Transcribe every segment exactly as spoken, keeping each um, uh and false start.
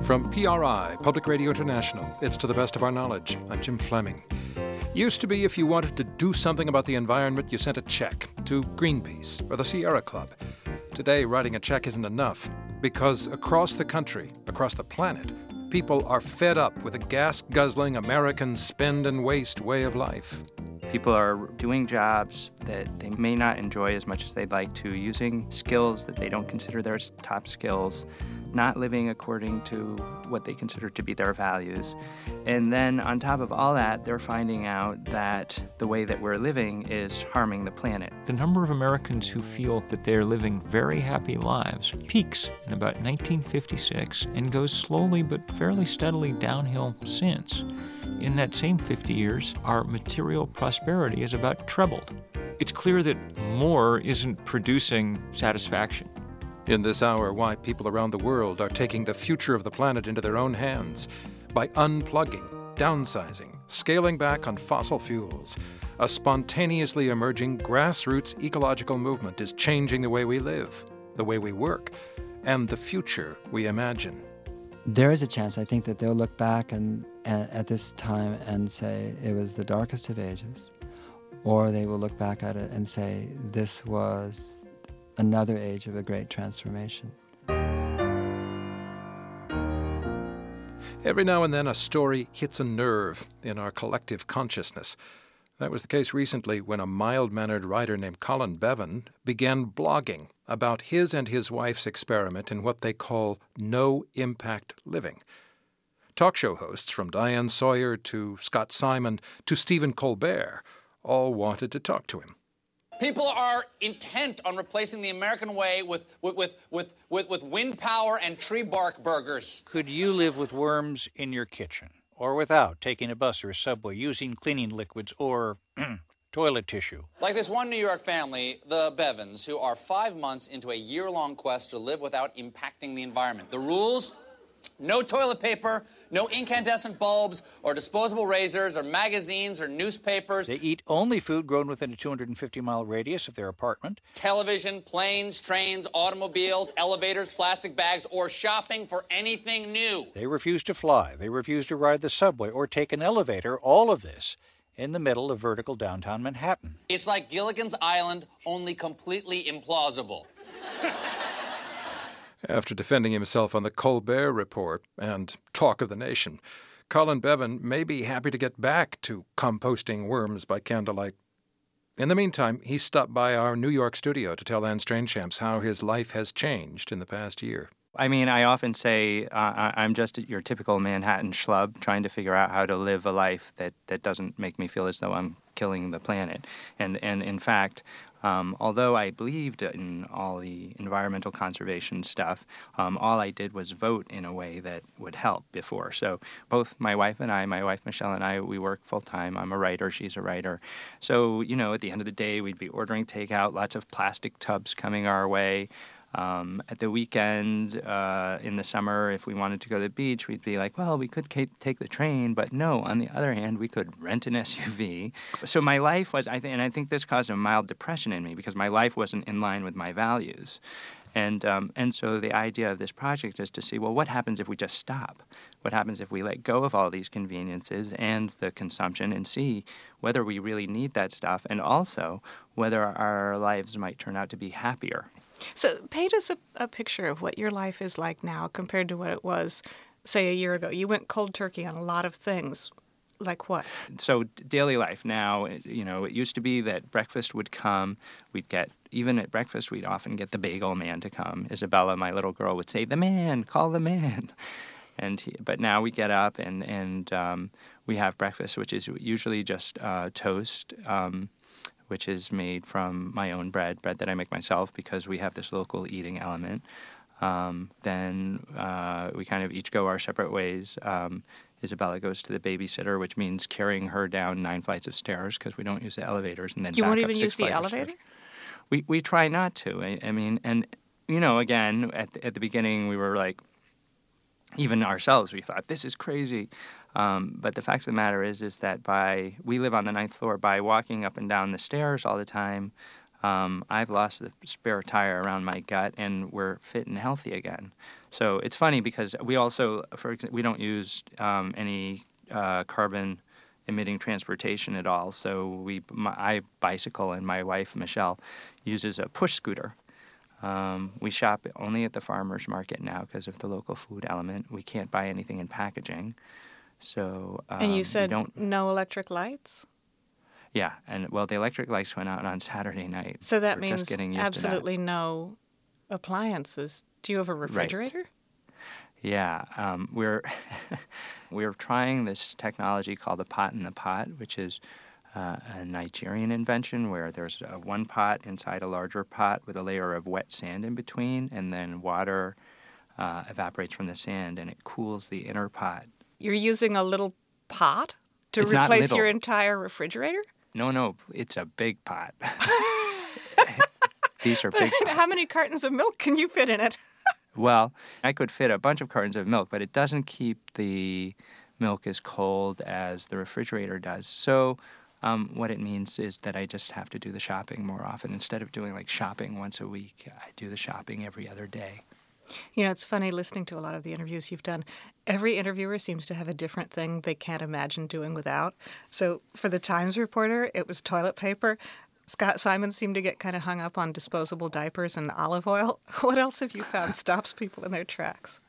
From P R I, Public Radio International, it's To the Best of Our Knowledge. I'm Jim Fleming. Used to be if you wanted to do something about the environment, you sent a check to Greenpeace or the Sierra Club. Today, writing a check isn't enough because across the country, across the planet, people are fed up with a gas-guzzling American spend and waste way of life. People are doing jobs that they may not enjoy as much as they'd like to, using skills that they don't consider their top skills, not living according to what they consider to be their values. And then on top of all that, they're finding out that the way that we're living is harming the planet. The number of Americans who feel that they're living very happy lives peaks in about nineteen fifty-six and goes slowly but fairly steadily downhill since. In that same fifty years, our material prosperity has about trebled. It's clear that more isn't producing satisfaction. In this hour, why people around the world are taking the future of the planet into their own hands by unplugging, downsizing, scaling back on fossil fuels. A spontaneously emerging grassroots ecological movement is changing the way we live, the way we work, and the future we imagine. There is a chance, I think, that they'll look back and, uh, at this time and say it was the darkest of ages, or they will look back at it and say this was another age of a great transformation. Every now and then a story hits a nerve in our collective consciousness. That was the case recently when a mild-mannered writer named Colin Bevan began blogging about his and his wife's experiment in what they call no-impact living. Talk show hosts from Diane Sawyer to Scott Simon to Stephen Colbert all wanted to talk to him. People are intent on replacing the American way with, with, with, with, with, with wind power and tree bark burgers. Could you live with worms in your kitchen? Or without taking a bus or a subway, using cleaning liquids or toilet tissue? Like this one New York family, the Bevans, who are five months into a year-long quest to live without impacting the environment. The rules? No toilet paper, no incandescent bulbs, or disposable razors, or magazines, or newspapers. They eat only food grown within a two hundred fifty mile radius of their apartment. Television, planes, trains, automobiles, elevators, plastic bags, or shopping for anything new. They refuse to fly. They refuse to ride the subway or take an elevator. All of this in the middle of vertical downtown Manhattan. It's like Gilligan's Island, only completely implausible. After defending himself on the Colbert Report and Talk of the Nation, Colin Bevan may be happy to get back to composting worms by candlelight. In the meantime, he stopped by our New York studio to tell Anne Strainchamps how his life has changed in the past year. I mean, I often say uh, I'm just your typical Manhattan schlub trying to figure out how to live a life that, that doesn't make me feel as though I'm killing the planet. And, and in fact, um, although I believed in all the environmental conservation stuff, um, all I did was vote in a way that would help before. So both my wife and I, my wife Michelle and I, we work full-time. I'm a writer, she's a writer. So, you know, at the end of the day, we'd be ordering takeout, lots of plastic tubs coming our way. Um, at the weekend, uh, in the summer, if we wanted to go to the beach, we'd be like, well, we could ca- take the train, but no, on the other hand, we could rent an S U V. So my life was, I think, and I think this caused a mild depression in me because my life wasn't in line with my values. And um, and so the idea of this project is to see, well, what happens if we just stop? What happens if we let go of all these conveniences and the consumption and see whether we really need that stuff and also whether our lives might turn out to be happier. So paint us a, a picture of what your life is like now compared to what it was, say, a year ago. You went cold turkey on a lot of things. Like what? So daily life now, you know, it used to be that breakfast would come. We'd get, even at breakfast, we'd often get the bagel man to come. Isabella, my little girl, would say, the man, call the man. And he, but now we get up and, and um, we have breakfast, which is usually just uh, toast, um, which is made from my own bread, bread that I make myself because we have this local eating element. Um, then uh, we kind of each go our separate ways. Um, Isabella goes to the babysitter, which means carrying her down nine flights of stairs because we don't use the elevators. And then you back won't up even six use the flights of elevator? stairs. We we try not to. I, I mean, and you know, again, at the, at the beginning, we were like, even ourselves, we thought this is crazy. Um, but the fact of the matter is, is that by we live on the ninth floor. By walking up and down the stairs all the time, um, I've lost the spare tire around my gut, and we're fit and healthy again. So it's funny because we also, for example, we don't use um, any uh, carbon emitting transportation at all. So we, my, I bicycle, and my wife Michelle uses a push scooter. Um, we shop only at the farmers market now because of the local food element. We can't buy anything in packaging. So um, and you said we don't, no electric lights? Yeah, and well, the electric lights went out on Saturday night. So that We're means just getting used absolutely to that. no appliances. Do you have a refrigerator? Right. Yeah, um, we're we're trying this technology called the pot in the pot, which is uh, a Nigerian invention where there's a one pot inside a larger pot with a layer of wet sand in between, and then water uh, evaporates from the sand and it cools the inner pot. You're using a little pot to It's not replace little. your entire refrigerator? No, no, it's a big pot. These are big pots. How many cartons of milk can you fit in it? Well, I could fit a bunch of cartons of milk, but it doesn't keep the milk as cold as the refrigerator does. So um, what it means is that I just have to do the shopping more often. Instead of doing like shopping once a week, I do the shopping every other day. You know, it's funny listening to a lot of the interviews you've done. Every interviewer seems to have a different thing they can't imagine doing without. So for the Times reporter, it was toilet paper. Scott Simon seemed to get kind of hung up on disposable diapers and olive oil. What else have you found stops people in their tracks?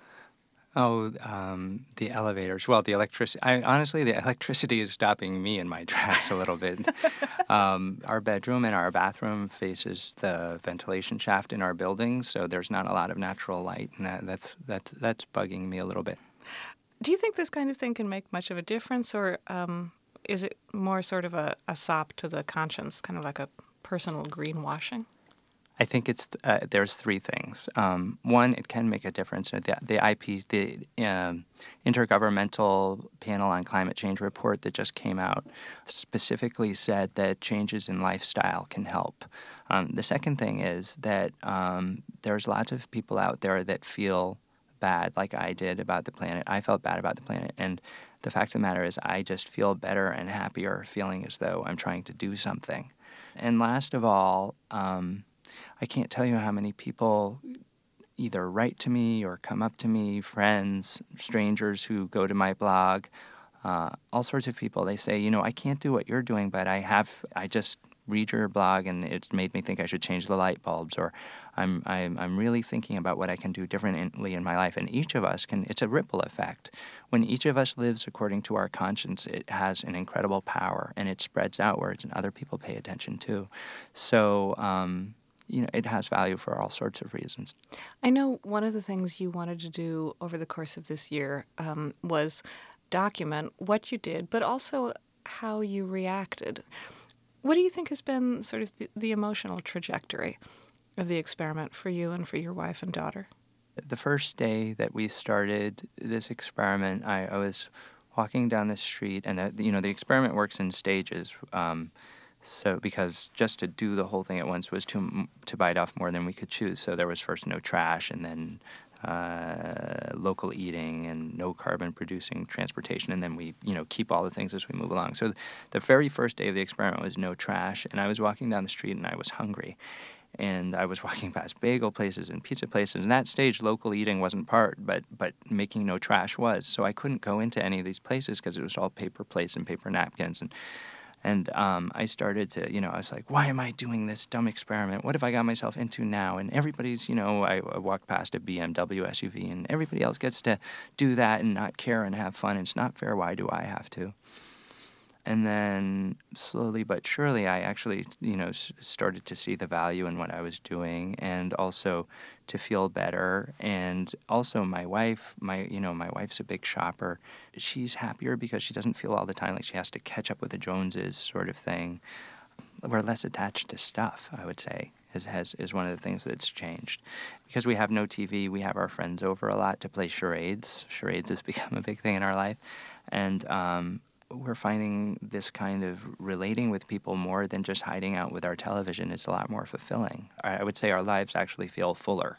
Oh, um, the elevators. Well, the electricity. I, honestly, the electricity is stopping me in my tracks a little bit. um, our bedroom and our bathroom faces the ventilation shaft in our building, so there's not a lot of natural light, and that, that's that's that's bugging me a little bit. Do you think this kind of thing can make much of a difference, or um, is it more sort of a, a sop to the conscience, kind of like a personal greenwashing? I think it's uh, there's three things. Um, one, it can make a difference. The, the I P, the um, Intergovernmental Panel on Climate Change report that just came out, specifically said that changes in lifestyle can help. Um, the second thing is that um, there's lots of people out there that feel bad, like I did, about the planet. I felt bad about the planet, and the fact of the matter is, I just feel better and happier, feeling as though I'm trying to do something. And last of all, um, I can't tell you how many people either write to me or come up to me, friends, strangers who go to my blog, uh, all sorts of people. They say, you know, I can't do what you're doing, but I have, I just read your blog and it's made me think I should change the light bulbs, or I'm, I'm, I'm really thinking about what I can do differently in my life. And each of us can, it's a ripple effect. When each of us lives according to our conscience, it has an incredible power and it spreads outwards and other people pay attention too. So, um, you know, it has value for all sorts of reasons. I know one of the things you wanted to do over the course of this year um, was document what you did, but also how you reacted. What do you think has been sort of the, the emotional trajectory of the experiment for you and for your wife and daughter? The first day that we started this experiment, I, I was walking down the street, and the, you know, the experiment works in stages. Um, So, because just to do the whole thing at once was to to bite off more than we could chew. So there was first no trash, and then uh, local eating, and no carbon-producing transportation, and then we, you know, keep all the things as we move along. So the very first day of the experiment was no trash, and I was walking down the street, and I was hungry. And I was walking past bagel places and pizza places. And that stage, local eating wasn't part, but but making no trash was. So I couldn't go into any of these places because it was all paper plates and paper napkins. And And um, I started to, you know, I was like, why am I doing this dumb experiment? What have I got myself into now? And everybody's, you know, I, I walked past a B M W S U V, and everybody else gets to do that and not care and have fun. It's not fair. Why do I have to? And then slowly but surely, I actually, you know, started to see the value in what I was doing, and also to feel better. And also, my wife, my, you know, my wife's a big shopper. She's happier because she doesn't feel all the time like she has to catch up with the Joneses, sort of thing. We're less attached to stuff, I would say, is has is one of the things that's changed. Because we have no T V, we have our friends over a lot to play charades. Charades has become a big thing in our life, and um, we're finding this kind of relating with people more than just hiding out with our television is a lot more fulfilling. I would say our lives actually feel fuller.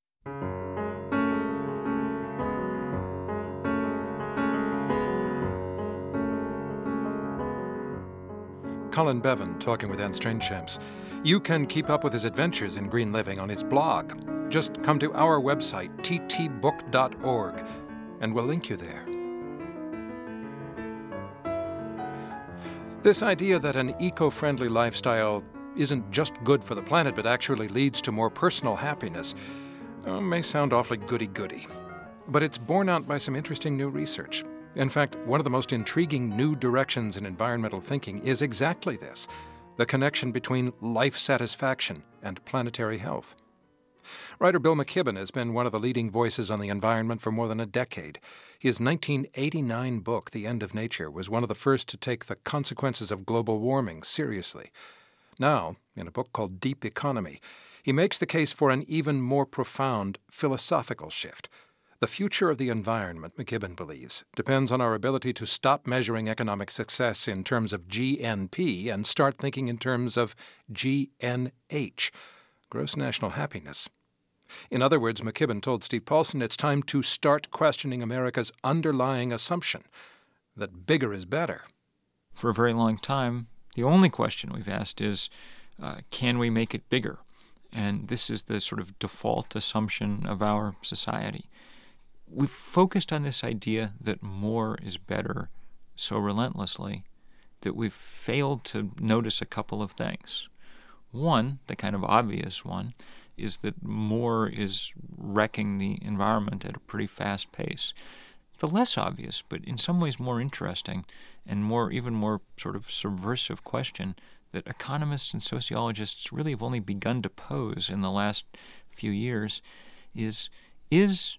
Colin Bevan talking with Anne Strainchamps. You can keep up with his adventures in green living on his blog. Just come to our website, t t book dot org, and we'll link you there. This idea that an eco-friendly lifestyle isn't just good for the planet but actually leads to more personal happiness uh, may sound awfully goody-goody. But it's borne out by some interesting new research. In fact, one of the most intriguing new directions in environmental thinking is exactly this, the connection between life satisfaction and planetary health. Writer Bill McKibben has been one of the leading voices on the environment for more than a decade. His nineteen eighty-nine book, The End of Nature, was one of the first to take the consequences of global warming seriously. Now, in a book called Deep Economy, he makes the case for an even more profound philosophical shift. The future of the environment, McKibben believes, depends on our ability to stop measuring economic success in terms of G N P and start thinking in terms of G N H, gross national happiness. In other words, McKibben told Steve Paulson it's time to start questioning America's underlying assumption that bigger is better. For a very long time, the only question we've asked is, uh, can we make it bigger? And this is the sort of default assumption of our society. We've focused on this idea that more is better so relentlessly that we've failed to notice a couple of things. One, the kind of obvious one, is that more is wrecking the environment at a pretty fast pace. The less obvious, but in some ways more interesting and more, even more sort of subversive question that economists and sociologists really have only begun to pose in the last few years is, is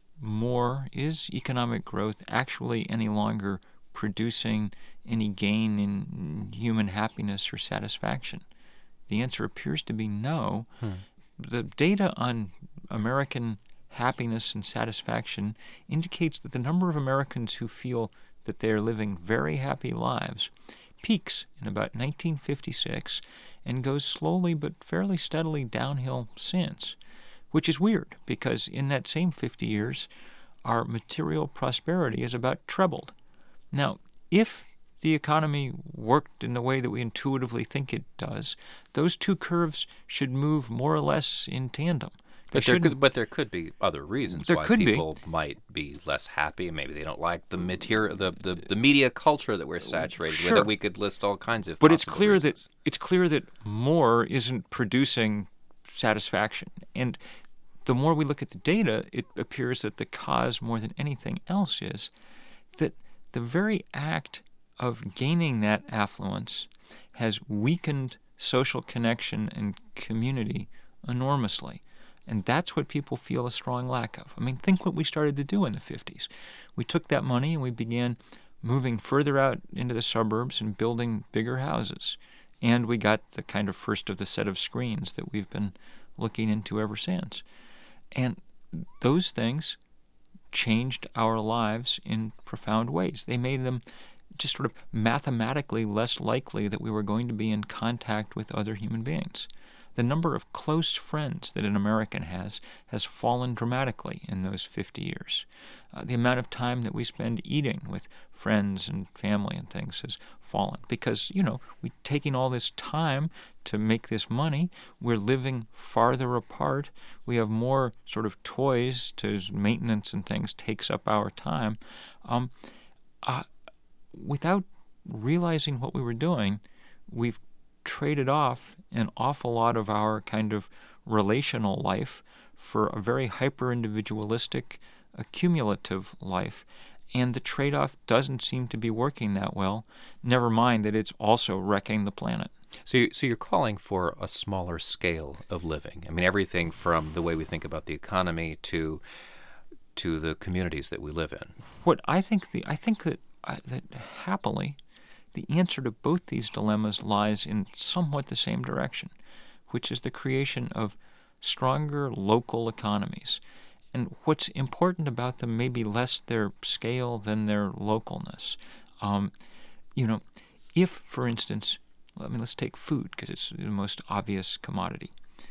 more, is economic growth actually any longer producing any gain in human happiness or satisfaction? The answer appears to be no. Hmm. The data on American happiness and satisfaction indicates that the number of Americans who feel that they are living very happy lives peaks in about nineteen fifty-six and goes slowly but fairly steadily downhill since, which is weird because in that same fifty years, our material prosperity is about trebled. Now, if the economy worked in the way that we intuitively think it does, those two curves should move more or less in tandem. But there, could, but there could be other reasons there why could people be. might be less happy. Maybe they don't like the material, the, the, the media culture that we're saturated Sure. with. That we could list all kinds of. But it's clear reasons. that it's clear that more isn't producing satisfaction, and the more we look at the data, it appears that the cause more than anything else is that the very act of gaining that affluence has weakened social connection and community enormously. And that's what people feel a strong lack of. I mean, think what we started to do in the fifties. We took that money and we began moving further out into the suburbs and building bigger houses. And we got the kind of first of the set of screens that we've been looking into ever since. And those things changed our lives in profound ways. They made them just sort of mathematically less likely that we were going to be in contact with other human beings. The number of close friends that an American has has fallen dramatically in those fifty years. Uh, the amount of time that we spend eating with friends and family and things has fallen because, you know, we're taking all this time to make this money. We're living farther apart. We have more sort of toys to maintenance and things takes up our time. Um, uh, without realizing what we were doing, we've traded off an awful lot of our kind of relational life for a very hyper-individualistic, accumulative life. And the trade-off doesn't seem to be working that well, never mind that it's also wrecking the planet. So, you, so you're calling for a smaller scale of living. I mean, everything from the way we think about the economy to to the communities that we live in. What I think the I think that uh, that happily, the answer to both these dilemmas lies in somewhat the same direction, which is the creation of stronger local economies. And what's important about them may be less their scale than their localness. Um, you know, if, for instance, I mean, let's take food because it's the most obvious commodity.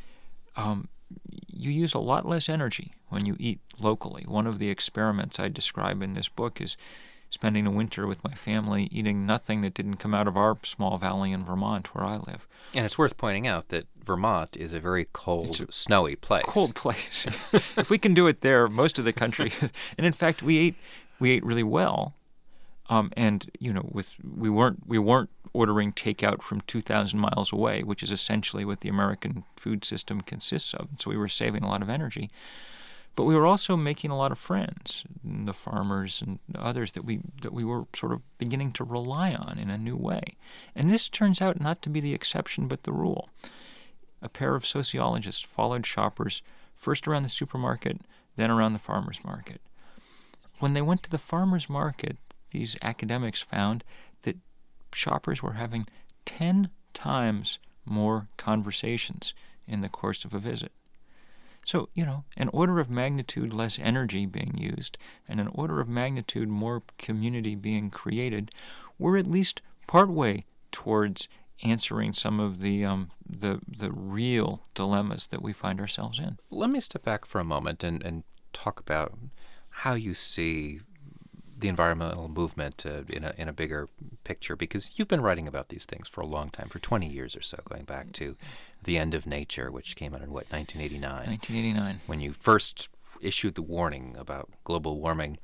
Um, you use a lot less energy when you eat locally. One of the experiments I describe in this book is spending a winter with my family eating nothing that didn't come out of our small valley in Vermont where I live. And it's worth pointing out that Vermont is a very cold, a snowy place. Cold place. If we can do it there, most of the country, and in fact, we ate we ate really well, um, and you know, with we weren't we weren't ordering takeout from two thousand miles away, which is essentially what the American food system consists of. And so we were saving a lot of energy. But we were also making a lot of friends, the farmers and others that we that we were sort of beginning to rely on in a new way. And this turns out not to be the exception but the rule. A pair of sociologists followed shoppers first around the supermarket, then around the farmer's market. When they went to the farmer's market, these academics found that shoppers were having ten times more conversations in the course of a visit. So, you know, an order of magnitude less energy being used and an order of magnitude more community being created, we're at least partway towards answering some of the um, the the real dilemmas that we find ourselves in. Let me step back for a moment and, and talk about how you see the environmental movement uh, in a in a bigger picture, because you've been writing about these things for a long time, for twenty years or so, going back to The End of Nature, which came out in, what, nineteen eighty-nine? nineteen eighty-nine. When you first issued the warning about global warming.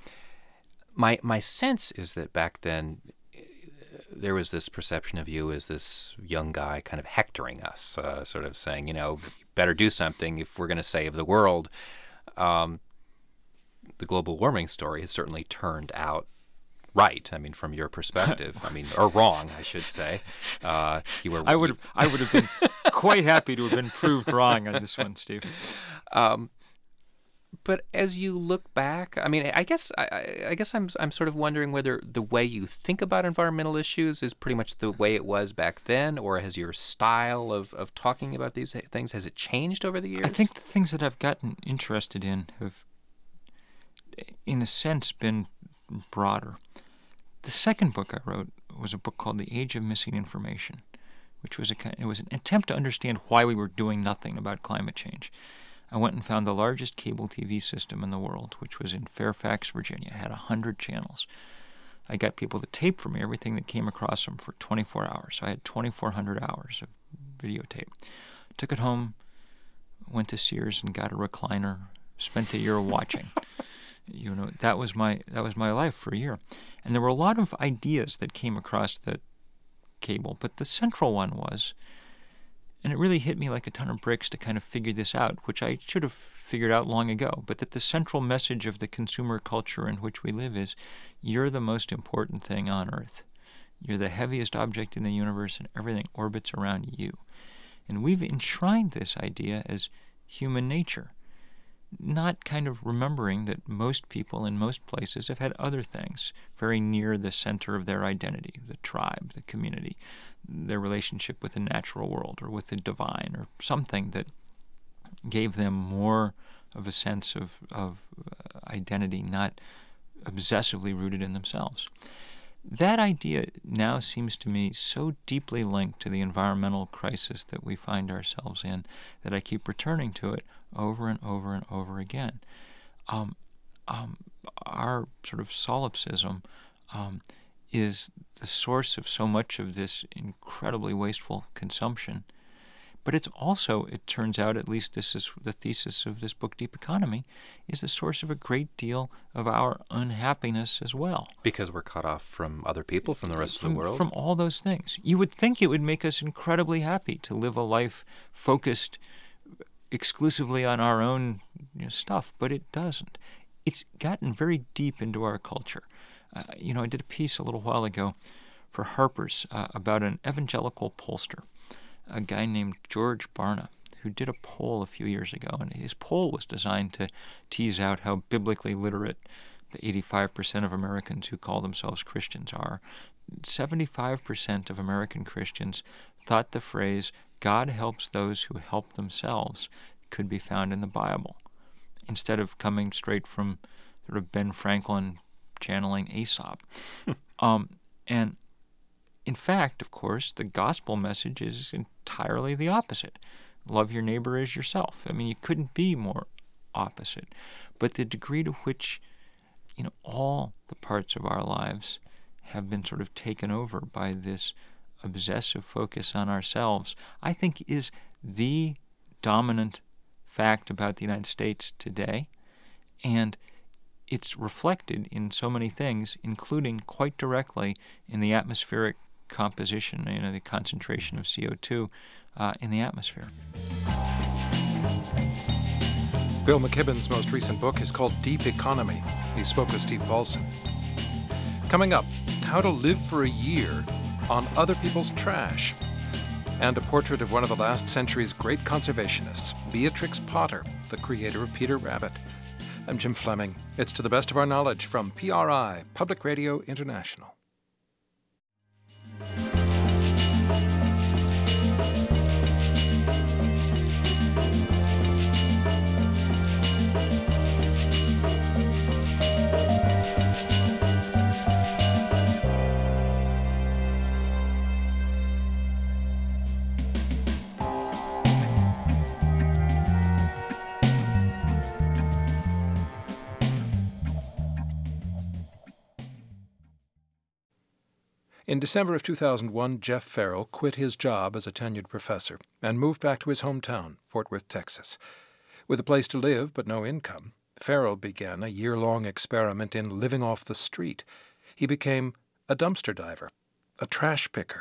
My my sense is that back then there was this perception of you as this young guy kind of hectoring us, uh, sort of saying, you know, better do something if we're going to save the world. Um, the global warming story has certainly turned out right. I mean, from your perspective, I mean, or wrong, I should say. Uh, you were. I would have. I would have been quite happy to have been proved wrong on this one, Steve. Um, but as you look back, I mean, I guess I, I guess I'm I'm sort of wondering whether the way you think about environmental issues is pretty much the way it was back then, or has your style of, of talking about these things, has it changed over the years? I think the things that I've gotten interested in have, in a sense, been broader. The second book I wrote was a book called The Age of Missing Information, which was a it was an attempt to understand why we were doing nothing about climate change. I went and found the largest cable T V system in the world, which was in Fairfax, Virginia. It had one hundred channels. I got people to tape for me everything that came across them for twenty-four hours. So I had twenty-four hundred hours of videotape. Took it home, went to Sears and got a recliner, spent a year watching. You know, that was my that was my life for a year. And there were a lot of ideas that came across the cable, but the central one was, and it really hit me like a ton of bricks to kind of figure this out, which I should have figured out long ago, but that the central message of the consumer culture in which we live is, you're the most important thing on Earth. You're the heaviest object in the universe, and everything orbits around you. And we've enshrined this idea as human nature, not kind of remembering that most people in most places have had other things very near the center of their identity, the tribe, the community, their relationship with the natural world or with the divine, or something that gave them more of a sense of, of identity, not obsessively rooted in themselves. That idea now seems to me so deeply linked to the environmental crisis that we find ourselves in that I keep returning to it over and over and over again. Um, um, our sort of solipsism um, is the source of so much of this incredibly wasteful consumption. But it's also, it turns out, at least this is the thesis of this book, Deep Economy, is the source of a great deal of our unhappiness as well. Because we're cut off from other people, from the rest from, of the world? From all those things. You would think it would make us incredibly happy to live a life focused exclusively on our own you know, stuff, but it doesn't. It's gotten very deep into our culture. Uh, you know, I did a piece a little while ago for Harper's uh, about an evangelical pollster, a guy named George Barna, who did a poll a few years ago, and his poll was designed to tease out how biblically literate the eighty-five percent of Americans who call themselves Christians are. seventy-five percent of American Christians thought the phrase, God helps those who help themselves, could be found in the Bible, instead of coming straight from sort of Ben Franklin channeling Aesop. um, and in fact, of course, the gospel message is entirely the opposite. Love your neighbor as yourself. I mean, you couldn't be more opposite. But the degree to which you know, all the parts of our lives have been sort of taken over by this obsessive focus on ourselves, I think is the dominant fact about the United States today. And it's reflected in so many things, including quite directly in the atmospheric composition, you know, the concentration of C O two uh, in the atmosphere. Bill McKibben's most recent book is called Deep Economy. He spoke with Steve Paulson. Coming up, how to live for a year on other people's trash, and a portrait of one of the last century's great conservationists, Beatrix Potter, the creator of Peter Rabbit. I'm Jim Fleming. It's To the Best of Our Knowledge from P R I, Public Radio International. In December of two thousand one, Jeff Farrell quit his job as a tenured professor and moved back to his hometown, Fort Worth, Texas. With a place to live but no income, Farrell began a year-long experiment in living off the street. He became a dumpster diver, a trash picker.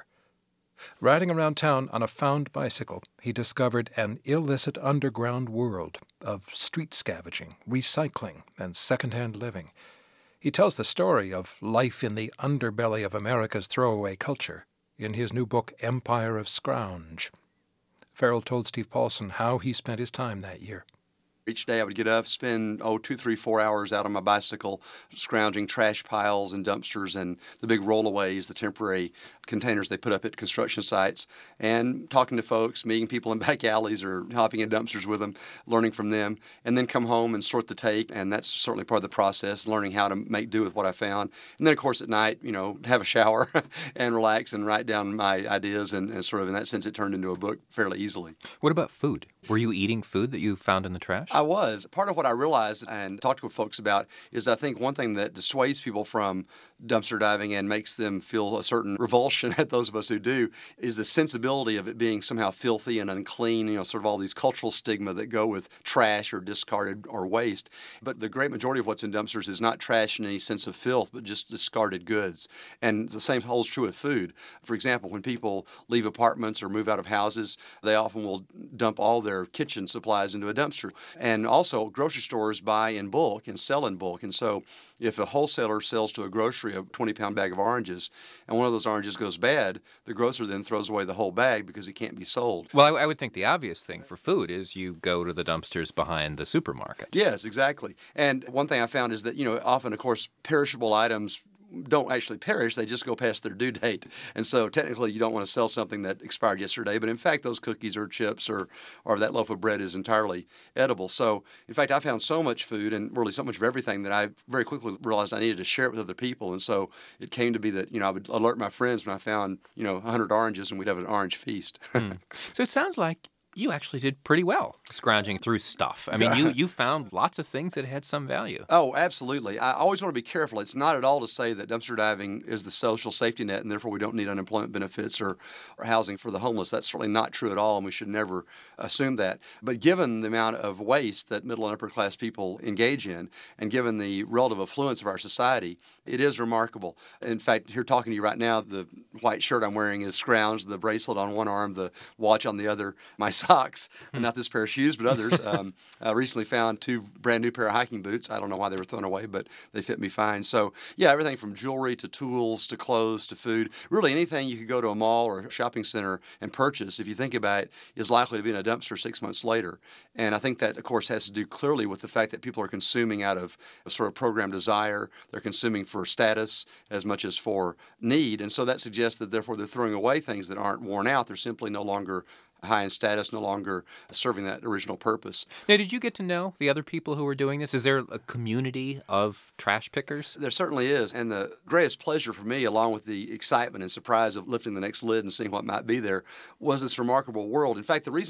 Riding around town on a found bicycle, he discovered an illicit underground world of street scavenging, recycling, and second-hand living. He tells the story of life in the underbelly of America's throwaway culture in his new book, Empire of Scrounge. Farrell told Steve Paulson how he spent his time that year. Each day I would get up, spend, oh, two, three, four hours out on my bicycle, scrounging trash piles and dumpsters and the big rollaways, the temporary containers they put up at construction sites, and talking to folks, meeting people in back alleys or hopping in dumpsters with them, learning from them, and then come home and sort the take, and that's certainly part of the process, learning how to make do with what I found. And then, of course, at night, you know, have a shower and relax and write down my ideas, and, and sort of in that sense it turned into a book fairly easily. What about food? Were you eating food that you found in the trash? I was. Part of what I realized and talked with folks about is I think one thing that dissuades people from dumpster diving and makes them feel a certain revulsion at those of us who do is the sensibility of it being somehow filthy and unclean, you know, sort of all these cultural stigma that go with trash or discarded or waste. But the great majority of what's in dumpsters is not trash in any sense of filth, but just discarded goods. And the same holds true with food. For example, when people leave apartments or move out of houses, they often will dump all their kitchen supplies into a dumpster. And also, grocery stores buy in bulk and sell in bulk. And so if a wholesaler sells to a grocery a twenty-pound bag of oranges, and one of those oranges goes bad, the grocer then throws away the whole bag because it can't be sold. Well, I, I would think the obvious thing for food is you go to the dumpsters behind the supermarket. Yes, exactly. And one thing I found is that, you know, often, of course, perishable items don't actually perish, they just go past their due date. And so technically you don't want to sell something that expired yesterday, but in fact those cookies or chips or, or that loaf of bread is entirely edible. So in fact I found so much food and really so much of everything that I very quickly realized I needed to share it with other people. And so it came to be that, you know, I would alert my friends when I found, you know, one hundred oranges and we'd have an orange feast. mm. So it sounds like you actually did pretty well scrounging through stuff. I mean, you, you found lots of things that had some value. Oh, absolutely. I always want to be careful. It's not at all to say that dumpster diving is the social safety net and therefore we don't need unemployment benefits or, or housing for the homeless. That's certainly not true at all, and we should never assume that. But given the amount of waste that middle and upper class people engage in, and given the relative affluence of our society, it is remarkable. In fact, here talking to you right now, the white shirt I'm wearing is scrounged, the bracelet on one arm, the watch on the other, my socks, hmm. not this pair of shoes, but others. um, I recently found two brand new pair of hiking boots. I don't know why they were thrown away, but they fit me fine. So, yeah, everything from jewelry to tools to clothes to food, really anything you could go to a mall or a shopping center and purchase, if you think about it, is likely to be in a dumpster six months later. And I think that, of course, has to do clearly with the fact that people are consuming out of a sort of programmed desire. They're consuming for status as much as for need. And so that suggests that, therefore, they're throwing away things that aren't worn out. They're simply no longer high in status, no longer serving that original purpose. Now, did you get to know the other people who were doing this? Is there a community of trash pickers? There certainly is. And the greatest pleasure for me, along with the excitement and surprise of lifting the next lid and seeing what might be there, was this remarkable world. In fact, the reason I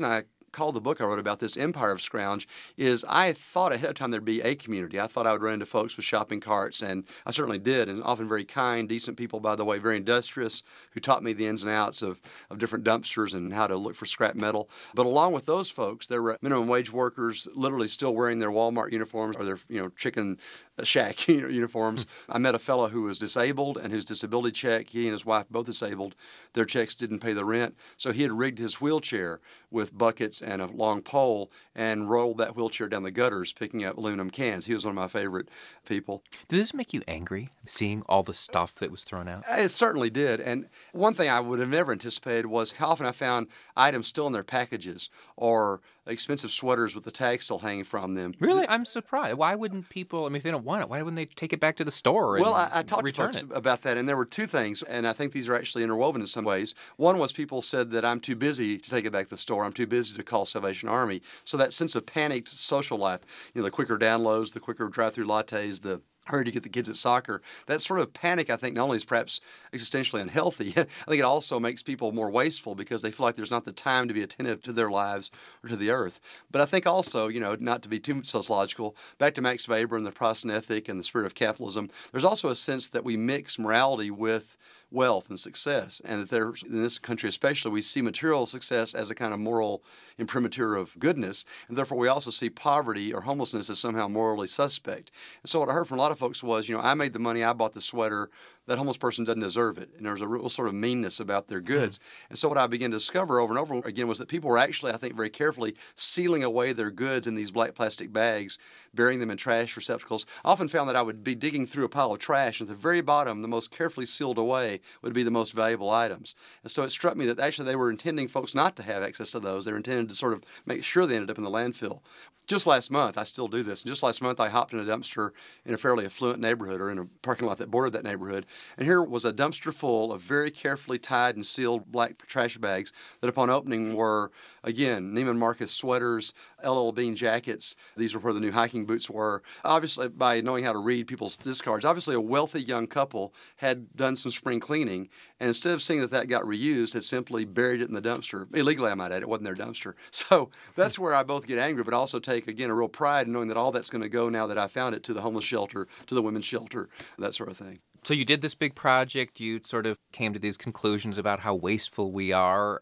called the book I wrote about this empire of scrounge is I thought ahead of time there'd be a community. I thought I would run into folks with shopping carts, and I certainly did, and often very kind, decent people, by the way, very industrious, who taught me the ins and outs of, of different dumpsters and how to look for scrap metal. But along with those folks, there were minimum wage workers literally still wearing their Walmart uniforms or their, you know, chicken shack uniforms. I met a fellow who was disabled and whose disability check, he and his wife both disabled, their checks didn't pay the rent. So he had rigged his wheelchair with buckets and a long pole and rolled that wheelchair down the gutters, picking up aluminum cans. He was one of my favorite people. Did this make you angry, seeing all the stuff that was thrown out? It certainly did. And one thing I would have never anticipated was how often I found items still in their packages or expensive sweaters with the tag still hanging from them. Really? I'm surprised. Why wouldn't people, I mean, if they don't want it, why wouldn't they take it back to the store and Well, I, I talked to return folks it? about that, and there were two things, and I think these are actually interwoven in some ways. One was people said that I'm too busy to take it back to the store. I'm too busy to call Salvation Army. So that sense of panicked social life, you know, the quicker downloads, the quicker drive-through lattes, the hurry to get the kids at soccer. That sort of panic, I think, not only is perhaps existentially unhealthy, I think it also makes people more wasteful because they feel like there's not the time to be attentive to their lives or to the earth. But I think also, you know, not to be too sociological, back to Max Weber and the Protestant ethic and the spirit of capitalism, there's also a sense that we mix morality with wealth and success, and that there's, in this country especially, we see material success as a kind of moral imprimatur of goodness, and therefore we also see poverty or homelessness as somehow morally suspect. And so what I heard from a lot of folks was, you know, I made the money, I bought the sweater, that homeless person doesn't deserve it. And there was a real sort of meanness about their goods. Mm. And so what I began to discover over and over again was that people were actually, I think, very carefully sealing away their goods in these black plastic bags, burying them in trash receptacles. I often found that I would be digging through a pile of trash, and at the very bottom, the most carefully sealed away would be the most valuable items. And so it struck me that actually they were intending folks not to have access to those. They were intended to sort of make sure they ended up in the landfill. Just last month, I still do this, and just last month I hopped in a dumpster in a fairly affluent neighborhood or in a parking lot that bordered that neighborhood, and here was a dumpster full of very carefully tied and sealed black trash bags that upon opening were, again, Neiman Marcus sweaters, L L Bean jackets. These were where the new hiking boots were. Obviously, by knowing how to read people's discards, obviously a wealthy young couple had done some spring cleaning, and instead of seeing that that got reused, had simply buried it in the dumpster. Illegally, I might add, it wasn't their dumpster. So that's where I both get angry, but also take, again, a real pride in knowing that all that's going to go now that I found it to the homeless shelter, to the women's shelter, that sort of thing. So you did this big project. You sort of came to these conclusions about how wasteful we are.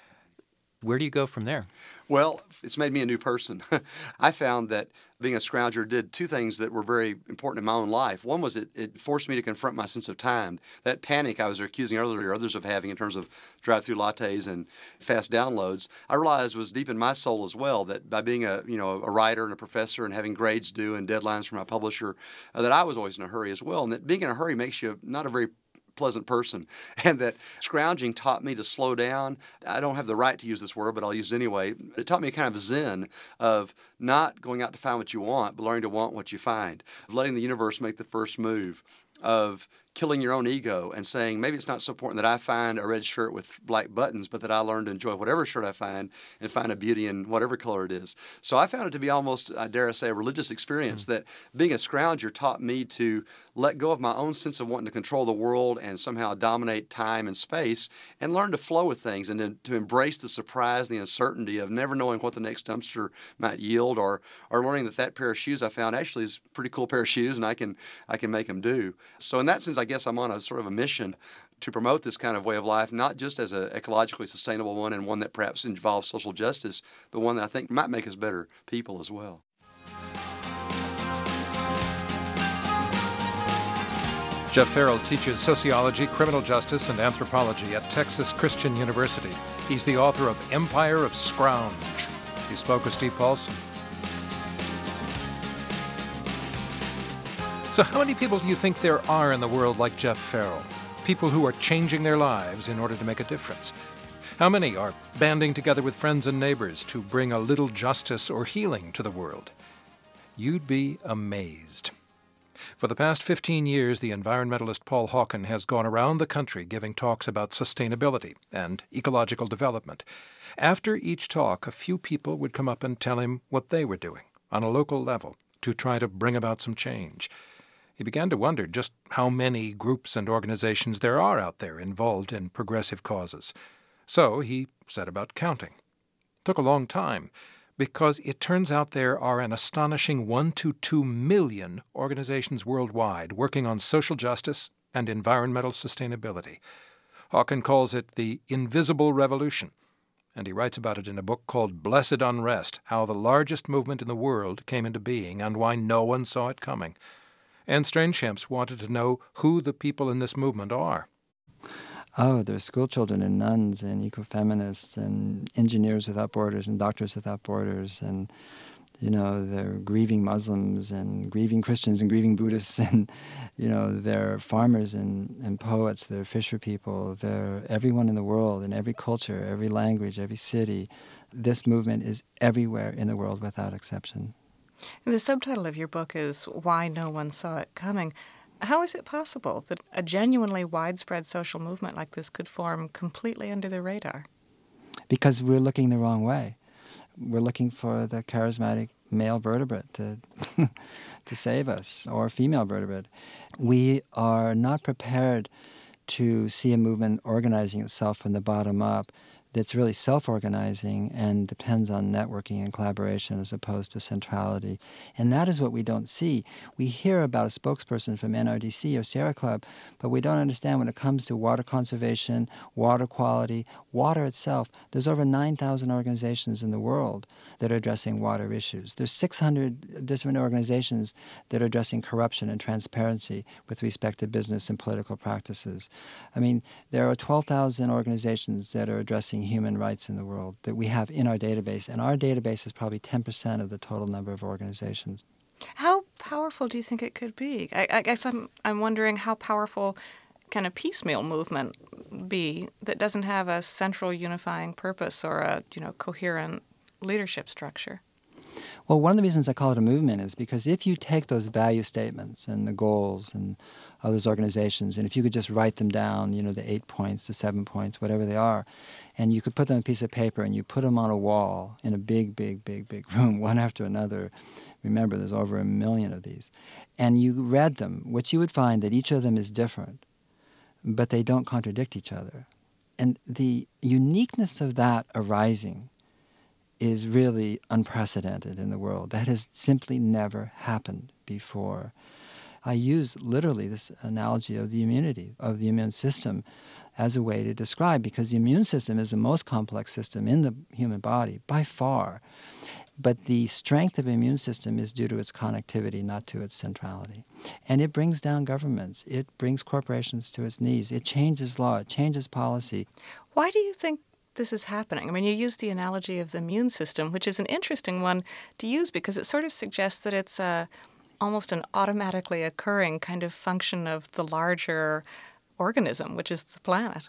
Where do you go from there? Well, it's made me a new person. I found that being a scrounger did two things that were very important in my own life. One was it, it forced me to confront my sense of time. That panic I was accusing earlier others of having in terms of drive-through lattes and fast downloads, I realized was deep in my soul as well, that by being a, you know, a writer and a professor and having grades due and deadlines from my publisher, uh, that I was always in a hurry as well, and that being in a hurry makes you not a very pleasant person, and that scrounging taught me to slow down. I don't have the right to use this word, but I'll use it anyway. It taught me a kind of zen of not going out to find what you want, but learning to want what you find, of letting the universe make the first move, of killing your own ego and saying, maybe it's not so important that I find a red shirt with black buttons, but that I learn to enjoy whatever shirt I find and find a beauty in whatever color it is. So I found it to be almost, I dare say, a religious experience, mm-hmm. that being a scrounger taught me to let go of my own sense of wanting to control the world and somehow dominate time and space and learn to flow with things and to, to embrace the surprise, the uncertainty of never knowing what the next dumpster might yield, or or learning that that pair of shoes I found actually is a pretty cool pair of shoes and I can I can make them do. So in that sense, I guess I'm on a sort of a mission to promote this kind of way of life, not just as an ecologically sustainable one and one that perhaps involves social justice, but one that I think might make us better people as well. Jeff Farrell teaches sociology, criminal justice, and anthropology at Texas Christian University. He's the author of Empire of Scrounge. He spoke with Steve Paulson. So how many people do you think there are in the world like Jeff Farrell? People who are changing their lives in order to make a difference. How many are banding together with friends and neighbors to bring a little justice or healing to the world? You'd be amazed. For the past fifteen years, the environmentalist Paul Hawken has gone around the country giving talks about sustainability and ecological development. After each talk, a few people would come up and tell him what they were doing on a local level to try to bring about some change. He began to wonder just how many groups and organizations there are out there involved in progressive causes. So he set about counting. Took a long time, because it turns out there are an astonishing one to two million organizations worldwide working on social justice and environmental sustainability. Hawken calls it the invisible revolution, and he writes about it in a book called Blessed Unrest, How the Largest Movement in the World Came into Being and Why No One Saw It Coming. And Strainchamps wanted to know who the people in this movement are. Oh, there's schoolchildren and nuns and ecofeminists and engineers without borders and doctors without borders, and, you know, they're grieving Muslims and grieving Christians and grieving Buddhists, and, you know, they're farmers and, and poets, they're fisher people, they're everyone in the world, in every culture, every language, every city. This movement is everywhere in the world without exception. And the subtitle of your book is Why No One Saw It Coming. How is it possible that a genuinely widespread social movement like this could form completely under the radar? Because we're looking the wrong way. We're looking for the charismatic male vertebrate to to save us, or female vertebrate. We are not prepared to see a movement organizing itself from the bottom up that's really self-organizing and depends on networking and collaboration as opposed to centrality. And that is what we don't see. We hear about a spokesperson from N R D C or Sierra Club, but we don't understand when it comes to water conservation, water quality, water itself. There's over nine thousand organizations in the world that are addressing water issues. There's six hundred different organizations that are addressing corruption and transparency with respect to business and political practices. I mean, there are twelve thousand organizations that are addressing human rights in the world that we have in our database, and our database is probably ten percent of the total number of organizations. How powerful do you think it could be? I, I guess I'm I'm wondering how powerful can a piecemeal movement be that doesn't have a central unifying purpose or a, you know, coherent leadership structure? Well, one of the reasons I call it a movement is because if you take those value statements and the goals and of those organizations, and if you could just write them down, you know, the eight points, the seven points, whatever they are, and you could put them on a piece of paper and you put them on a wall in a big, big, big, big room, one after another. Remember, there's over a million of these. And you read them, what you would find that each of them is different, but they don't contradict each other. And the uniqueness of that arising is really unprecedented in the world. That has simply never happened before. I use literally this analogy of the immunity, of the immune system, as a way to describe, because the immune system is the most complex system in the human body, by far. But the strength of the immune system is due to its connectivity, not to its centrality. And it brings down governments. It brings corporations to its knees. It changes law. It changes policy. Why do you think this is happening? I mean, you use the analogy of the immune system, which is an interesting one to use because it sort of suggests that it's a, almost an automatically occurring kind of function of the larger organism, which is the planet.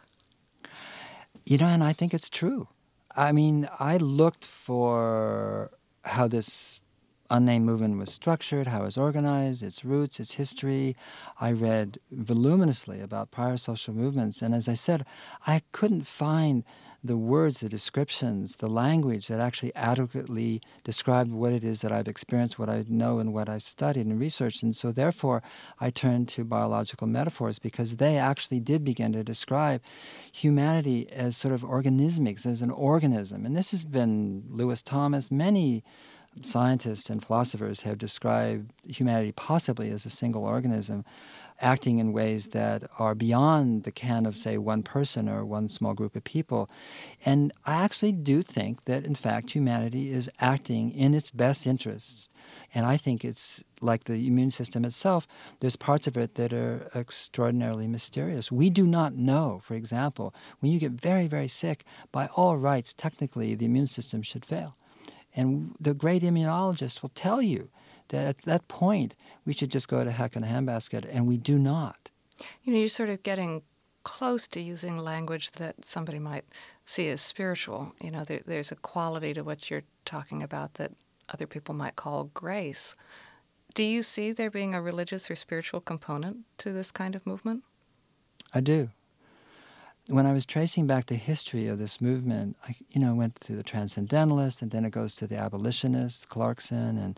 You know, and I think it's true. I mean, I looked for how this unnamed movement was structured, how it was organized, its roots, its history. I read voluminously about prior social movements, and as I said, I couldn't find the words, the descriptions, the language that actually adequately described what it is that I've experienced, what I know, and what I've studied and researched. And so therefore, I turned to biological metaphors because they actually did begin to describe humanity as sort of organismics, as an organism. And this has been Lewis Thomas, many scientists and philosophers have described humanity possibly as a single organism, acting in ways that are beyond the ken of, say, one person or one small group of people. And I actually do think that, in fact, humanity is acting in its best interests. And I think it's like the immune system itself. There's parts of it that are extraordinarily mysterious. We do not know, for example, when you get very, very sick, by all rights, technically, the immune system should fail. And the great immunologist will tell you that at that point, we should just go to heck in a handbasket, and we do not. You know, you're sort of getting close to using language that somebody might see as spiritual. You know, there, there's a quality to what you're talking about that other people might call grace. Do you see there being a religious or spiritual component to this kind of movement? I do. When I was tracing back the history of this movement, I, you know, went to the Transcendentalists, and then it goes to the abolitionists, Clarkson and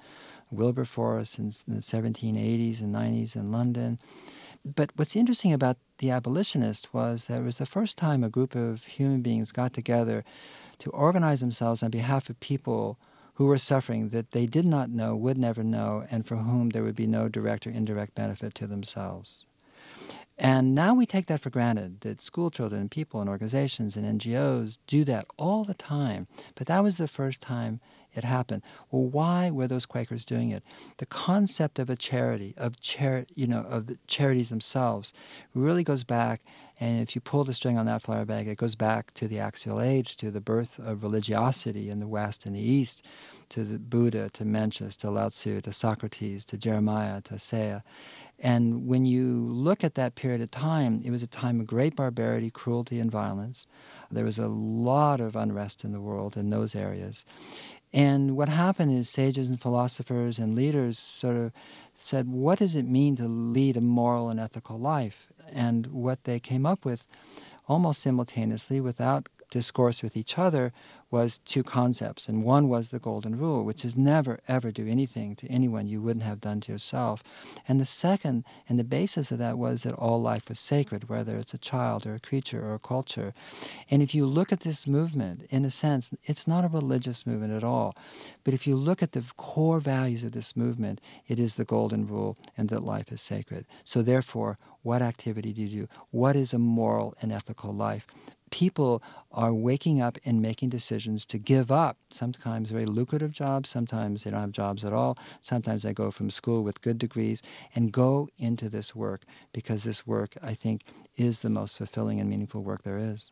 Wilberforce in the seventeen eighties and nineties in London. But what's interesting about the abolitionists was that it was the first time a group of human beings got together to organize themselves on behalf of people who were suffering that they did not know, would never know, and for whom there would be no direct or indirect benefit to themselves. And now we take that for granted, that school children and people and organizations and N G Os do that all the time. But that was the first time it happened. Well, why were those Quakers doing it? The concept of a charity, of char- you know, of the charities themselves, really goes back. And if you pull the string on that flower bag, it goes back to the axial age, to the birth of religiosity in the West and the East, to the Buddha, to Mencius, to Lao Tzu, to Socrates, to Jeremiah, to Isaiah. And when you look at that period of time, it was a time of great barbarity, cruelty, and violence. There was a lot of unrest in the world in those areas. And what happened is sages and philosophers and leaders sort of said, what does it mean to lead a moral and ethical life? And what they came up with almost simultaneously, without discourse with each other, was two concepts. And one was the golden rule, which is never, ever do anything to anyone you wouldn't have done to yourself. And the second, and the basis of that, was that all life was sacred, whether it's a child or a creature or a culture. And if you look at this movement, in a sense, it's not a religious movement at all. But if you look at the core values of this movement, it is the golden rule and that life is sacred. So therefore, what activity do you do? What is a moral and ethical life? People are waking up and making decisions to give up sometimes very lucrative jobs, sometimes they don't have jobs at all, sometimes they go from school with good degrees and go into this work, because this work, I think, is the most fulfilling and meaningful work there is.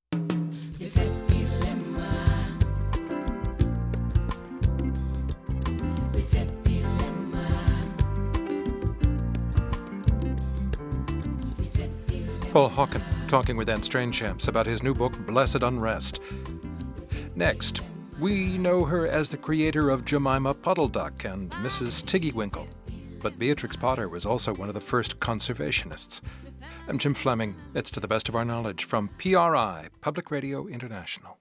Paul Hawken talking with Anne Strainchamps about his new book, Blessed Unrest. Next, we know her as the creator of Jemima Puddle Duck and Missus Tiggywinkle. But Beatrix Potter was also one of the first conservationists. I'm Jim Fleming. It's To the Best of Our Knowledge from P R I, Public Radio International.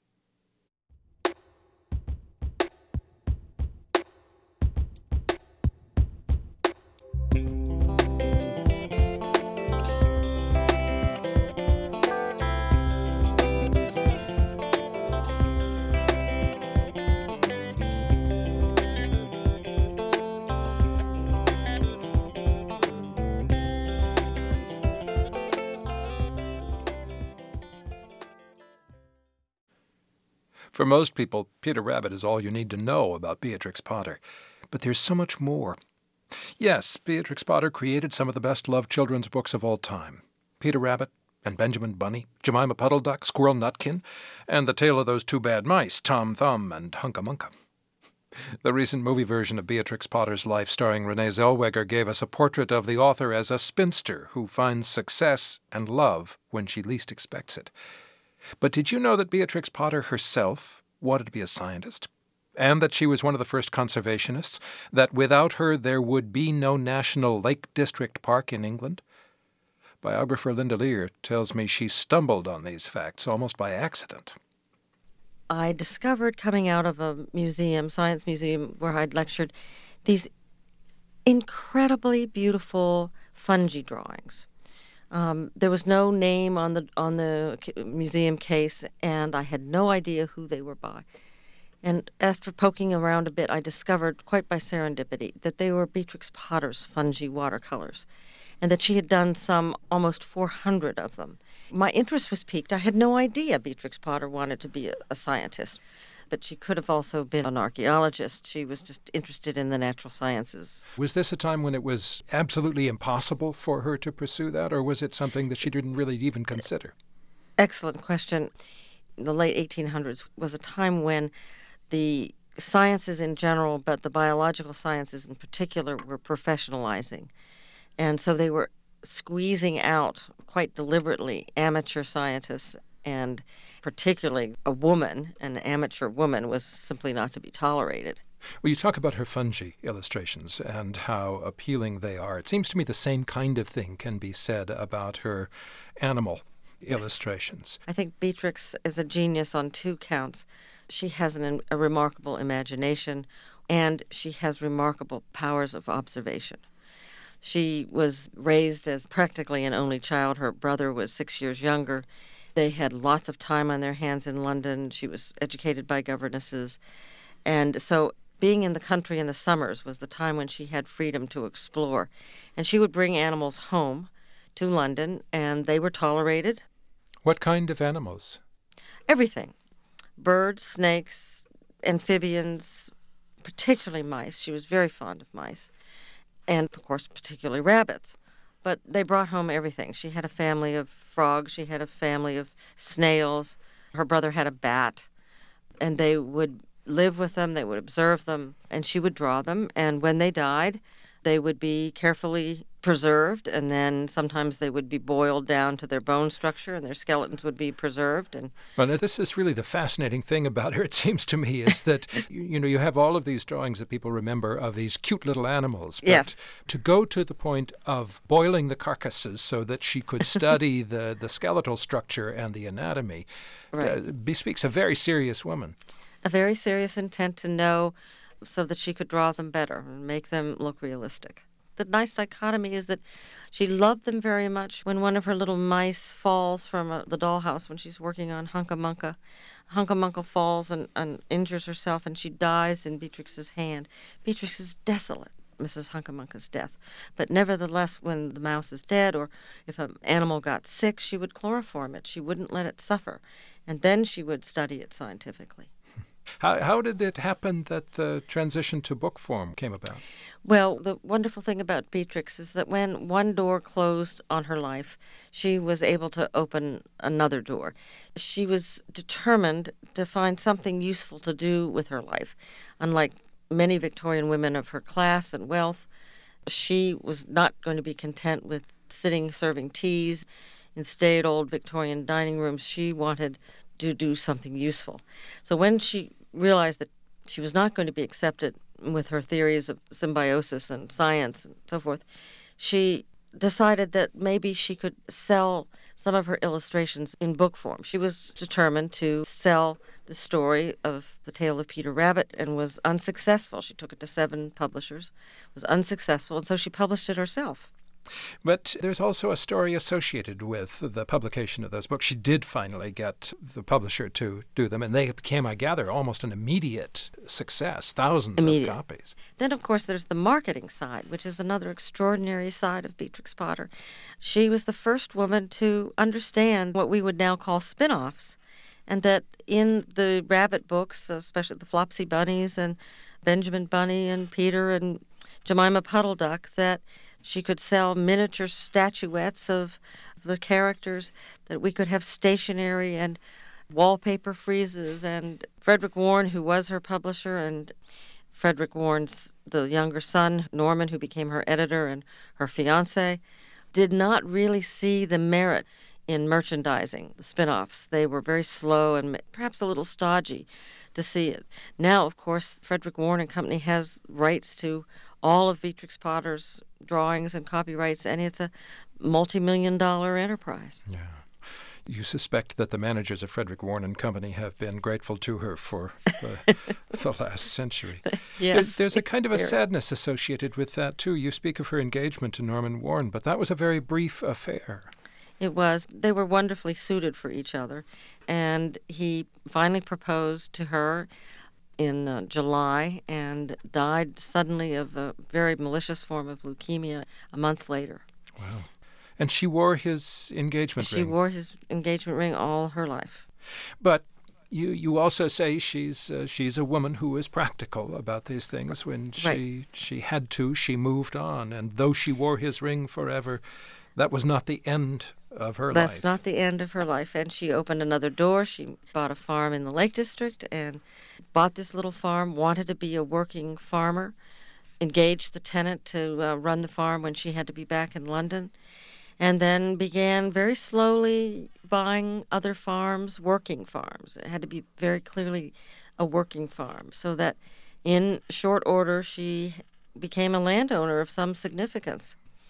For most people, Peter Rabbit is all you need to know about Beatrix Potter. But there's so much more. Yes, Beatrix Potter created some of the best-loved children's books of all time. Peter Rabbit and Benjamin Bunny, Jemima Puddle Duck, Squirrel Nutkin, and the tale of those two bad mice, Tom Thumb and Hunca Munca. The recent movie version of Beatrix Potter's life starring Renee Zellweger gave us a portrait of the author as a spinster who finds success and love when she least expects it. But did you know that Beatrix Potter herself wanted to be a scientist? And that she was one of the first conservationists? That without her there would be no National Lake District Park in England? Biographer Linda Lear tells me she stumbled on these facts almost by accident. I discovered, coming out of a museum, science museum, where I'd lectured, these incredibly beautiful fungi drawings. Um, there was no name on the on the museum case, and I had no idea who they were by. And after poking around a bit, I discovered, quite by serendipity, that they were Beatrix Potter's fungi watercolors, and that she had done some almost four hundred of them. My interest was piqued. I had no idea Beatrix Potter wanted to be a, a scientist, but she could have also been an archaeologist. She was just interested in the natural sciences. Was this a time when it was absolutely impossible for her to pursue that, or was it something that she didn't really even consider? Excellent question. The late eighteen hundreds was a time when the sciences in general, but the biological sciences in particular, were professionalizing. And so they were squeezing out, quite deliberately, amateur scientists, and particularly a woman, an amateur woman, was simply not to be tolerated. Well, you talk about her fungi illustrations and how appealing they are. It seems to me the same kind of thing can be said about her animal illustrations. I think Beatrix is a genius on two counts. She has an, a remarkable imagination. and she has remarkable powers of observation. She was raised as practically an only child. Her brother was six years younger. They had lots of time on their hands in London. She was educated by governesses. And so being in the country in the summers was the time when she had freedom to explore. And she would bring animals home to London, and they were tolerated. What kind of animals? Everything. Birds, snakes, amphibians, particularly mice. She was very fond of mice. And, of course, particularly rabbits. But they brought home everything. She had a family of frogs. She had a family of snails. Her brother had a bat. And they would live with them. They would observe them. And she would draw them. And when they died, they would be carefully preserved. And then sometimes they would be boiled down to their bone structure, and their skeletons would be preserved. And well, now, this is really the fascinating thing about her, it seems to me, is that, you, you know, you have all of these drawings that people remember of these cute little animals. But yes. to go to the point of boiling the carcasses so that she could study the, the skeletal structure and the anatomy right. uh, bespeaks a very serious woman. A very serious intent to know so that she could draw them better and make them look realistic. The nice dichotomy is that she loved them very much. When one of her little mice falls from a, the dollhouse when she's working on Hunca Munca, Hunca Munca falls and, and injures herself, and she dies in Beatrix's hand. Beatrix is desolate, Missus Hunca Munca's death. But nevertheless, when the mouse is dead, or if an animal got sick, she would chloroform it. She wouldn't let it suffer. And then she would study it scientifically. How, how did it happen that the transition to book form came about? Well, the wonderful thing about Beatrix is that when one door closed on her life, she was able to open another door. She was determined to find something useful to do with her life. Unlike many Victorian women of her class and wealth, she was not going to be content with sitting serving teas in staid old Victorian dining rooms. She wanted to do something useful. So when she realized that she was not going to be accepted with her theories of symbiosis and science and so forth, she decided that maybe she could sell some of her illustrations in book form. She was determined to sell the story of The Tale of Peter Rabbit and was unsuccessful. She took it to seven publishers, was unsuccessful, and so she published it herself. But there's also a story associated with the publication of those books. She did finally get the publisher to do them, and they became, I gather, almost an immediate success, thousands Immediate. of copies. Then, of course, there's the marketing side, which is another extraordinary side of Beatrix Potter. She was the first woman to understand what we would now call spin-offs, and that in the rabbit books, especially the Flopsy Bunnies and Benjamin Bunny and Peter and Jemima Puddle Duck, that she could sell miniature statuettes of the characters, that we could have stationery and wallpaper friezes. And Frederick Warne, who was her publisher, and Frederick Warne's the younger son, Norman, who became her editor, and her fiancé, did not really see the merit in merchandising the spin-offs. They were very slow and perhaps a little stodgy to see it. Now, of course, Frederick Warne and Company has rights to all of Beatrix Potter's drawings and copyrights, and it's a multi-million dollar enterprise. Yeah. You suspect that the managers of Frederick Warne and Company have been grateful to her for the, the last century. Yes. There, there's a kind of a sadness associated with that, too. You speak of her engagement to Norman Warne, but that was a very brief affair. It was. They were wonderfully suited for each other, and he finally proposed to her in uh, July and died suddenly of a very malicious form of leukemia a month later. Wow. And she wore his engagement she ring. She wore his engagement ring all her life. But you you also say she's uh, she's a woman who is practical about these things. When she right. she had to, she moved on. And though she wore his ring forever, that was not the end of her That's life. That's not the end of her life. And she opened another door. She bought a farm in the Lake District and bought this little farm, wanted to be a working farmer, engaged the tenant to uh, run the farm when she had to be back in London, and then began very slowly buying other farms, working farms. It had to be very clearly a working farm, so that in short order she became a landowner of some significance.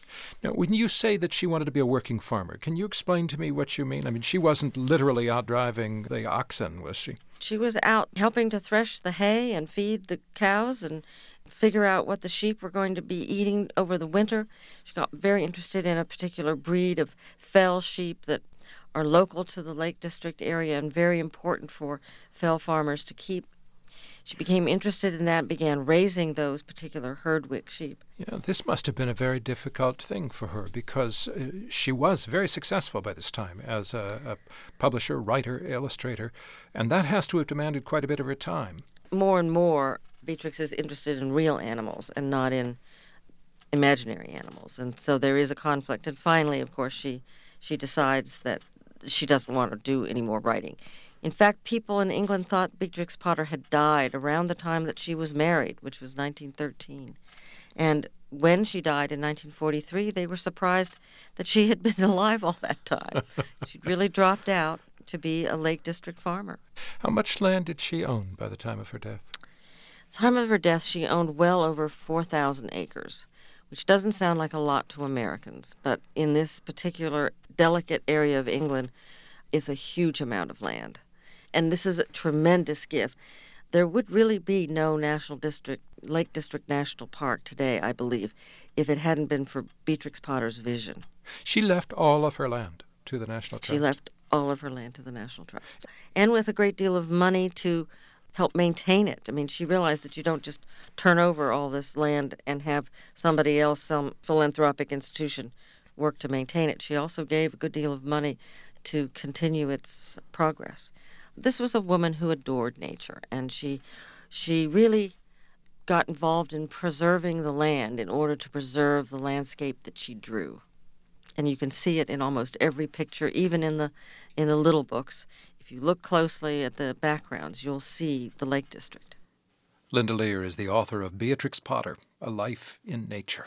Now, when you say that she wanted to be a working farmer, can you explain to me what you mean? I mean, she wasn't literally out driving the oxen, was she? She was out helping to thresh the hay and feed the cows and figure out what the sheep were going to be eating over the winter. She got very interested in a particular breed of fell sheep that are local to the Lake District area and very important for fell farmers to keep. She became interested in that and began raising those particular Herdwick sheep. Yeah, this must have been a very difficult thing for her because uh, she was very successful by this time as a, a publisher, writer, illustrator, and that has to have demanded quite a bit of her time. More and more, Beatrix is interested in real animals and not in imaginary animals, and so there is a conflict. And finally, of course, she she decides that she doesn't want to do any more writing. In fact, people in England thought Beatrix Potter had died around the time that she was married, which was nineteen thirteen. And when she died in nineteen forty-three, they were surprised that she had been alive all that time. She'd really dropped out to be a Lake District farmer. How much land did she own by the time of her death? At the time of her death, she owned well over four thousand acres, which doesn't sound like a lot to Americans, but in this particular delicate area of England, it's a huge amount of land. And this is a tremendous gift. There would really be no National District, Lake District National Park today, I believe, if it hadn't been for Beatrix Potter's vision. She left all of her land to the National Trust. She left all of her land to the National Trust. And with a great deal of money to help maintain it. I mean, she realized that you don't just turn over all this land and have somebody else, some philanthropic institution, work to maintain it. She also gave a good deal of money to continue its progress. This was a woman who adored nature, and she she really got involved in preserving the land in order to preserve the landscape that she drew. And you can see it in almost every picture, even in the in the little books. If you look closely at the backgrounds, you'll see the Lake District. Linda Lear is the author of Beatrix Potter, A Life in Nature.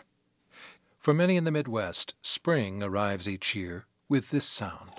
For many in the Midwest, spring arrives each year with this sound.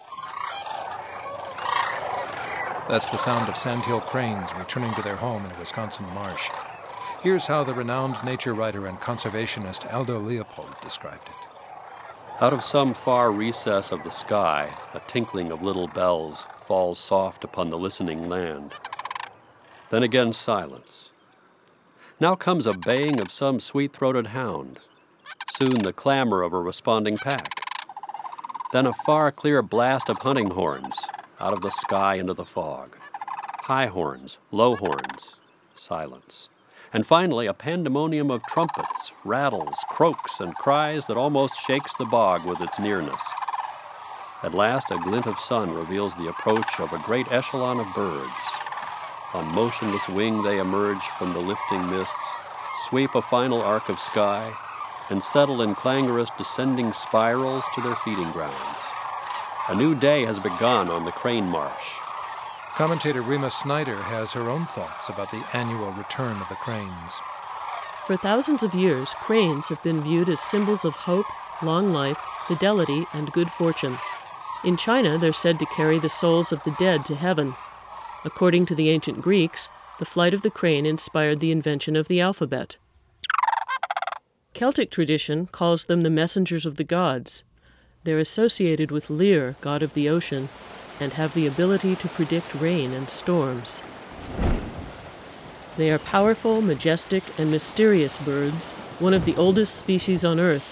That's the sound of sandhill cranes returning to their home in a Wisconsin marsh. Here's how the renowned nature writer and conservationist Aldo Leopold described it. Out of some far recess of the sky, a tinkling of little bells falls soft upon the listening land. Then again silence. Now comes a baying of some sweet-throated hound. Soon the clamor of a responding pack. Then a far, clear blast of hunting horns, out of the sky into the fog. High horns, low horns, silence. And finally a pandemonium of trumpets, rattles, croaks, and cries that almost shakes the bog with its nearness. At last a glint of sun reveals the approach of a great echelon of birds. On motionless wing they emerge from the lifting mists, sweep a final arc of sky, and settle in clangorous descending spirals to their feeding grounds. A new day has begun on the Crane Marsh. Commentator Rima Snyder has her own thoughts about the annual return of the cranes. For thousands of years, cranes have been viewed as symbols of hope, long life, fidelity, and good fortune. In China, they're said to carry the souls of the dead to heaven. According to the ancient Greeks, the flight of the crane inspired the invention of the alphabet. Celtic tradition calls them the messengers of the gods. They're associated with Lear, god of the ocean, and have the ability to predict rain and storms. They are powerful, majestic, and mysterious birds, one of the oldest species on Earth.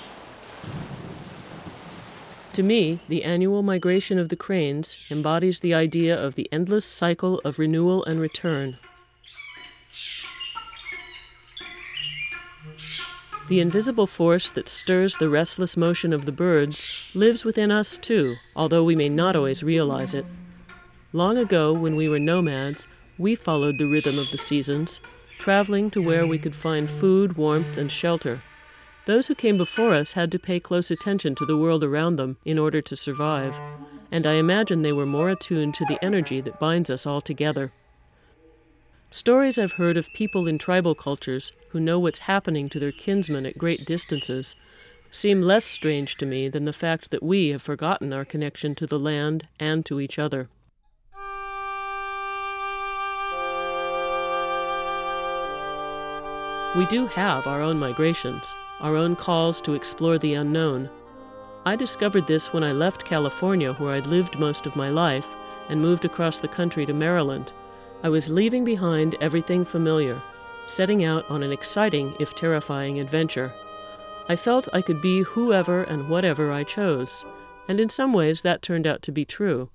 To me, the annual migration of the cranes embodies the idea of the endless cycle of renewal and return. The invisible force that stirs the restless motion of the birds lives within us too, although we may not always realize it. Long ago, when we were nomads, we followed the rhythm of the seasons, traveling to where we could find food, warmth, and shelter. Those who came before us had to pay close attention to the world around them in order to survive, and I imagine they were more attuned to the energy that binds us all together. Stories I've heard of people in tribal cultures who know what's happening to their kinsmen at great distances seem less strange to me than the fact that we have forgotten our connection to the land and to each other. We do have our own migrations. our own calls to explore the unknown. I discovered this when I left California, where I'd lived most of my life, and moved across the country to Maryland. I was leaving behind everything familiar, setting out on an exciting, if terrifying, adventure. I felt I could be whoever and whatever I chose, and in some ways that turned out to be true.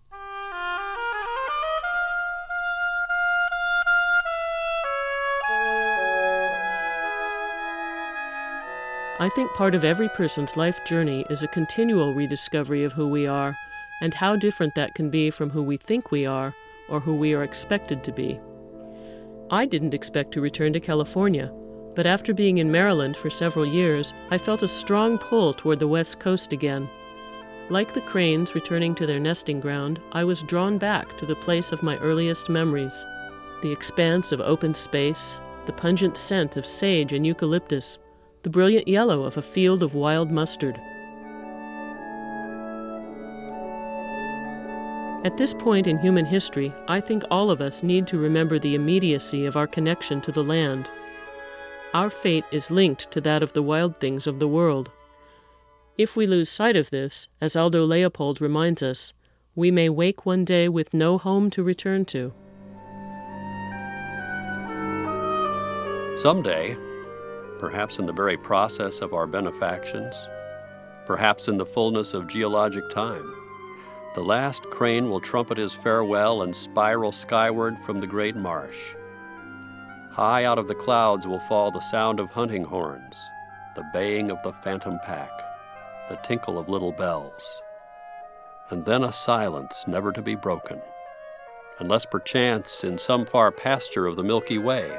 I think part of every person's life journey is a continual rediscovery of who we are, and how different that can be from who we think we are, or who we are expected to be. I didn't expect to return to California, but after being in Maryland for several years, I felt a strong pull toward the West Coast again. Like the cranes returning to their nesting ground, I was drawn back to the place of my earliest memories. The expanse of open space, the pungent scent of sage and eucalyptus, the brilliant yellow of a field of wild mustard. At this point in human history, I think all of us need to remember the immediacy of our connection to the land. Our fate is linked to that of the wild things of the world. If we lose sight of this, as Aldo Leopold reminds us, we may wake one day with no home to return to. Someday, perhaps in the very process of our benefactions, perhaps in the fullness of geologic time, the last crane will trumpet his farewell and spiral skyward from the great marsh. High out of the clouds will fall the sound of hunting horns, the baying of the phantom pack, the tinkle of little bells, and then a silence never to be broken, unless perchance in some far pasture of the Milky Way.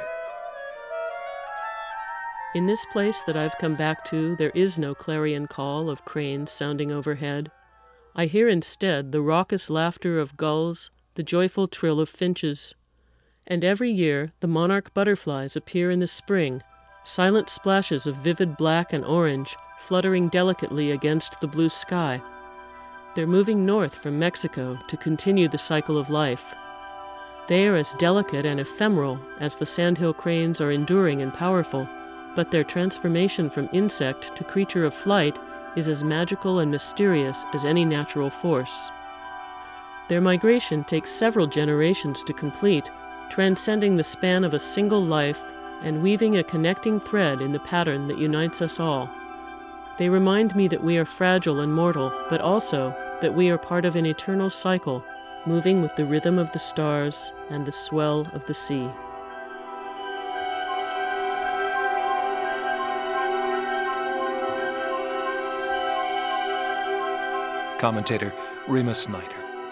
In this place that I've come back to, there is no clarion call of cranes sounding overhead. I hear instead the raucous laughter of gulls, the joyful trill of finches. And every year the monarch butterflies appear in the spring, silent splashes of vivid black and orange fluttering delicately against the blue sky. They're moving north from Mexico to continue the cycle of life. They are as delicate and ephemeral as the sandhill cranes are enduring and powerful, but their transformation from insect to creature of flight is as magical and mysterious as any natural force. Their migration takes several generations to complete, transcending the span of a single life and weaving a connecting thread in the pattern that unites us all. They remind me that we are fragile and mortal, but also that we are part of an eternal cycle, moving with the rhythm of the stars and the swell of the sea. Commentator Remus Snyder.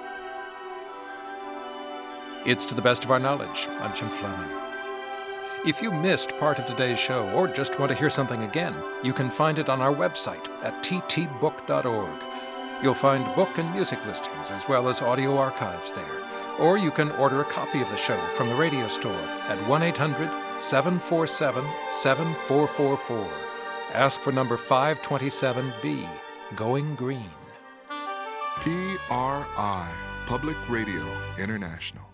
It's To the Best of Our Knowledge. I'm Jim Fleming. If you missed part of today's show or just want to hear something again, you can find it on our website at t t book dot org. You'll find book and music listings as well as audio archives there. Or you can order a copy of the show from the radio store at one eight hundred seven four seven seven four four four. Ask for number five twenty-seven B, Going Green. P R I, Public Radio International.